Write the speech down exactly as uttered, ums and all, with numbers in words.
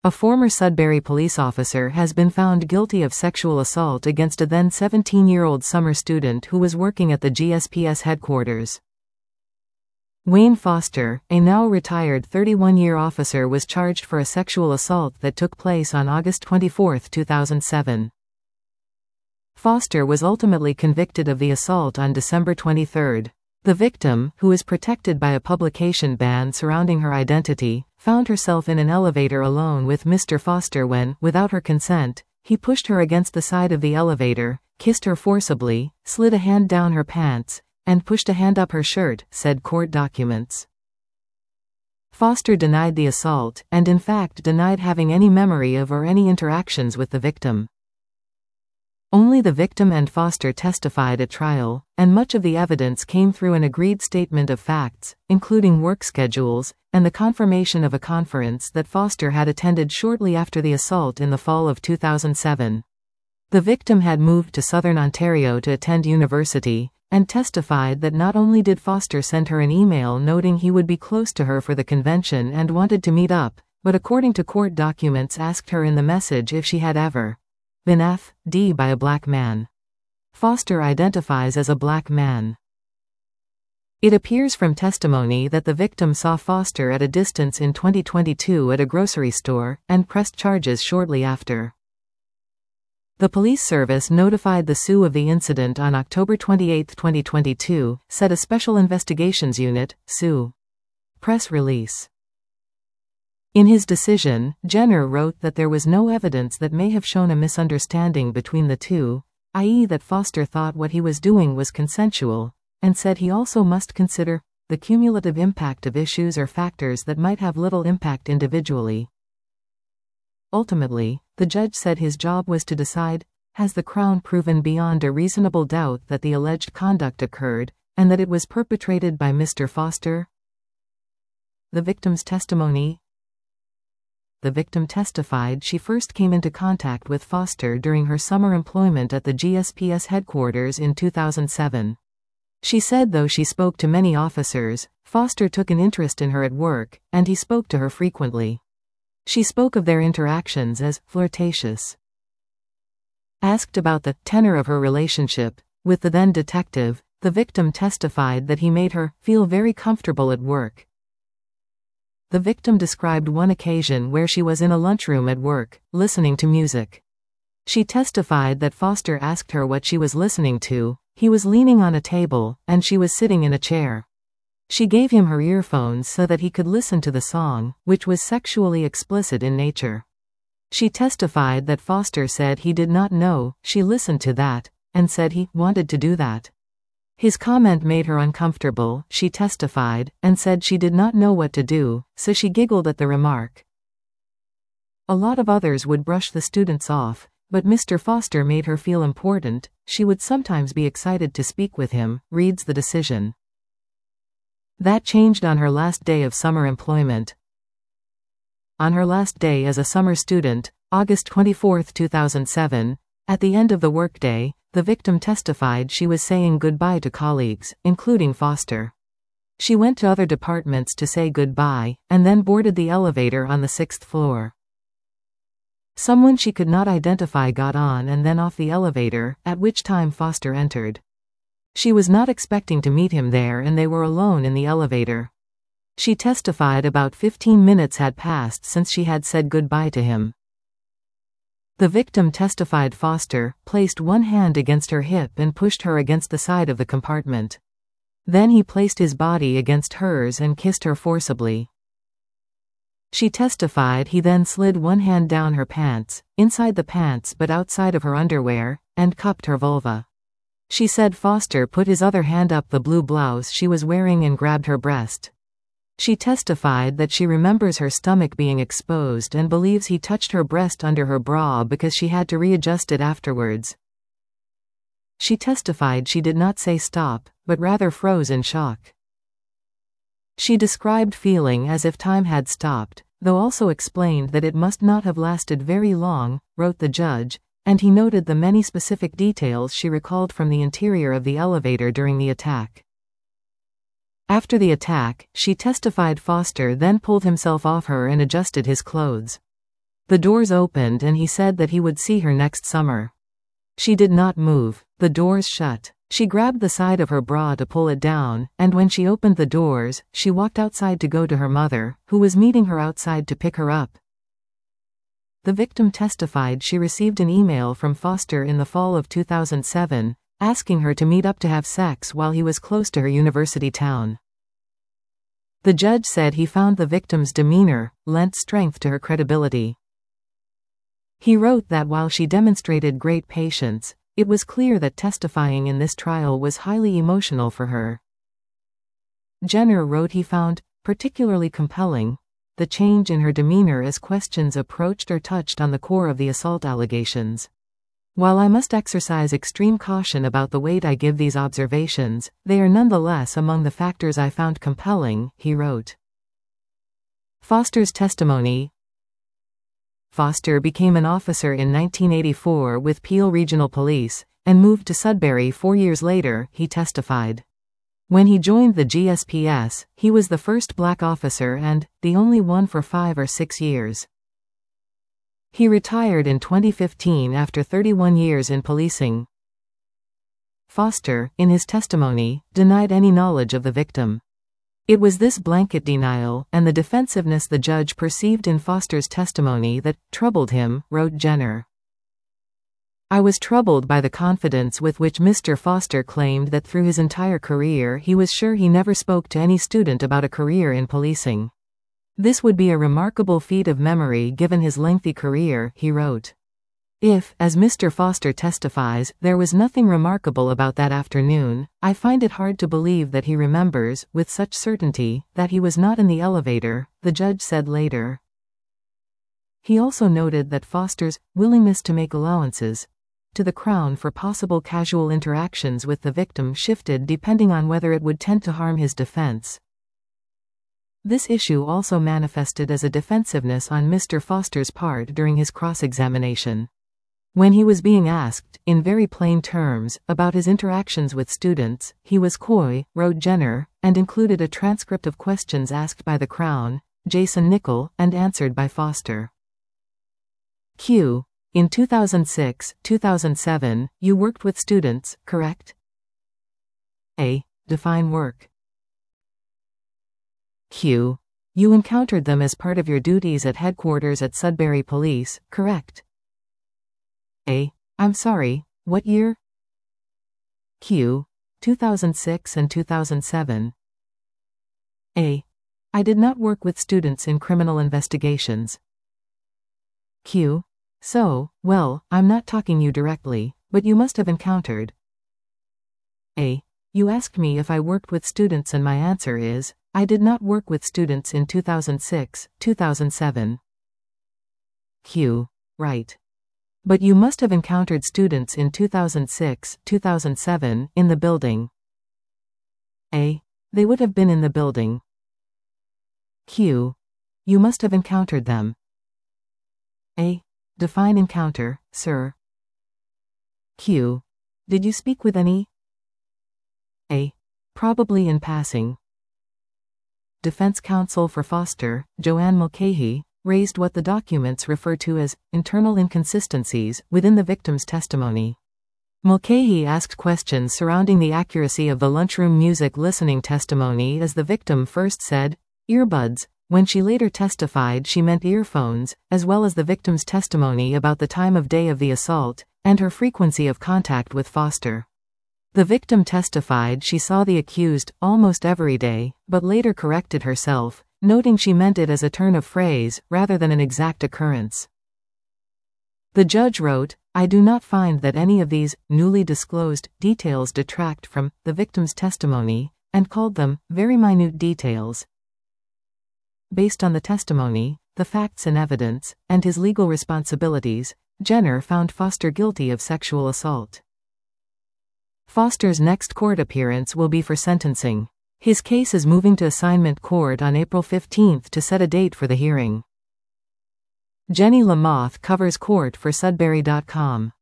A former Sudbury police officer has been found guilty of sexual assault against a then seventeen-year-old summer student who was working at the G S P S headquarters. Wayne Foster, a now retired thirty-one-year officer, was charged for a sexual assault that took place on August twenty-fourth, two thousand seven. Foster was ultimately convicted of the assault on December twenty-third. The victim, who is protected by a publication ban surrounding her identity, found herself in an elevator alone with Mister Foster when, without her consent, he pushed her against the side of the elevator, kissed her forcibly, slid a hand down her pants, and pushed a hand up her shirt, said court documents. Foster denied the assault, and in fact denied having any memory of or any interactions with the victim. Only the victim and Foster testified at trial, and much of the evidence came through an agreed statement of facts, including work schedules, and the confirmation of a conference that Foster had attended shortly after the assault in the fall of two thousand seven. The victim had moved to Southern Ontario to attend university, and testified that not only did Foster send her an email noting he would be close to her for the convention and wanted to meet up, but according to court documents asked her in the message if she had ever been F D by a black man. Foster identifies as a black man. It appears from testimony that the victim saw Foster at a distance in twenty twenty-two at a grocery store, and pressed charges shortly after. The police service notified the Sioux of the incident on October twenty-eighth, twenty twenty-two, said a Special Investigations Unit, Sioux. Press release. In his decision, Jenner wrote that there was no evidence that may have shown a misunderstanding between the two, that is that Foster thought what he was doing was consensual, and said he also must consider the cumulative impact of issues or factors that might have little impact individually. Ultimately, the judge said his job was to decide, has the Crown proven beyond a reasonable doubt that the alleged conduct occurred, and that it was perpetrated by Mister Foster? The victim's testimony. The victim testified she first came into contact with Foster during her summer employment at the G S P S headquarters in two thousand seven. She said though she spoke to many officers, Foster took an interest in her at work, and he spoke to her frequently. She spoke of their interactions as flirtatious. Asked about the tenor of her relationship with the then detective, the victim testified that he made her feel very comfortable at work. The victim described one occasion where she was in a lunchroom at work, listening to music. She testified that Foster asked her what she was listening to. He was leaning on a table, and she was sitting in a chair. She gave him her earphones so that he could listen to the song, which was sexually explicit in nature. She testified that Foster said he did not know she listened to that, and said he wanted to do that. His comment made her uncomfortable, she testified, and said she did not know what to do, so she giggled at the remark. A lot of others would brush the students off, but Mister Foster made her feel important. She would sometimes be excited to speak with him, reads the decision. That changed on her last day of summer employment. On her last day as a summer student, August twenty-fourth, two thousand seven, at the end of the workday, the victim testified she was saying goodbye to colleagues, including Foster. She went to other departments to say goodbye, and then boarded the elevator on the sixth floor. Someone she could not identify got on and then off the elevator, at which time Foster entered. She was not expecting to meet him there and they were alone in the elevator. She testified about fifteen minutes had passed since she had said goodbye to him. The victim testified Foster placed one hand against her hip and pushed her against the side of the compartment. Then he placed his body against hers and kissed her forcibly. She testified he then slid one hand down her pants, inside the pants but outside of her underwear, and cupped her vulva. She said Foster put his other hand up the blue blouse she was wearing and grabbed her breast. She testified that she remembers her stomach being exposed and believes he touched her breast under her bra because she had to readjust it afterwards. She testified she did not say stop, but rather froze in shock. She described feeling as if time had stopped, though also explained that it must not have lasted very long, wrote the judge, and he noted the many specific details she recalled from the interior of the elevator during the attack. After the attack, she testified Foster then pulled himself off her and adjusted his clothes. The doors opened and he said that he would see her next summer. She did not move. The doors shut. She grabbed the side of her bra to pull it down, and when she opened the doors, she walked outside to go to her mother, who was meeting her outside to pick her up. The victim testified she received an email from Foster in the fall of two thousand seven, asking her to meet up to have sex while he was close to her university town. The judge said he found the victim's demeanor lent strength to her credibility. He wrote that while she demonstrated great patience, it was clear that testifying in this trial was highly emotional for her. Jenner wrote he found particularly compelling the change in her demeanor as questions approached or touched on the core of the assault allegations. While I must exercise extreme caution about the weight I give these observations, they are nonetheless among the factors I found compelling, he wrote. Foster's testimony. Foster became an officer in nineteen eighty-four with Peel Regional Police, and moved to Sudbury four years later, he testified. When he joined the G S P S, he was the first black officer and the only one for five or six years. He retired in twenty fifteen after thirty-one years in policing. Foster, in his testimony, denied any knowledge of the victim. It was this blanket denial, and the defensiveness the judge perceived in Foster's testimony that troubled him, wrote Jenner. I was troubled by the confidence with which Mister Foster claimed that through his entire career he was sure he never spoke to any student about a career in policing. This would be a remarkable feat of memory given his lengthy career, he wrote. If, as Mister Foster testifies, there was nothing remarkable about that afternoon, I find it hard to believe that he remembers, with such certainty, that he was not in the elevator, the judge said later. He also noted that Foster's willingness to make allowances to the Crown for possible casual interactions with the victim shifted depending on whether it would tend to harm his defense. This issue also manifested as a defensiveness on Mister Foster's part during his cross-examination. When he was being asked, in very plain terms, about his interactions with students, he was coy, wrote Jenner, and included a transcript of questions asked by the Crown, Jason Nichol, and answered by Foster. Q. In two thousand six to two thousand seven, you worked with students, correct? A. Define work. Q. You encountered them as part of your duties at headquarters at Sudbury Police, correct? A. I'm sorry, what year? Q. two thousand six and two thousand seven. A. I did not work with students in criminal investigations. Q. So, well, I'm not talking you directly, but you must have encountered. A. You asked me if I worked with students and my answer is, I did not work with students in two thousand six to two thousand seven. Q. Right. But you must have encountered students in two thousand six to two thousand seven in the building. A. They would have been in the building. Q. You must have encountered them. A. Define encounter, sir. Q. Did you speak with any? A. Probably in passing. Defense counsel for Foster, Joanne Mulcahy, raised what the documents refer to as internal inconsistencies within the victim's testimony. Mulcahy asked questions surrounding the accuracy of the lunchroom music listening testimony as the victim first said, earbuds, when she later testified she meant earphones, as well as the victim's testimony about the time of day of the assault, and her frequency of contact with Foster. The victim testified she saw the accused almost every day, but later corrected herself, noting she meant it as a turn of phrase, rather than an exact occurrence. The judge wrote, I do not find that any of these newly disclosed details detract from the victim's testimony, and called them very minute details. Based on the testimony, the facts and evidence, and his legal responsibilities, Jenner found Foster guilty of sexual assault. Foster's next court appearance will be for sentencing. His case is moving to assignment court on April fifteenth to set a date for the hearing. Jenny Lamoth covers court for Sudbury dot com.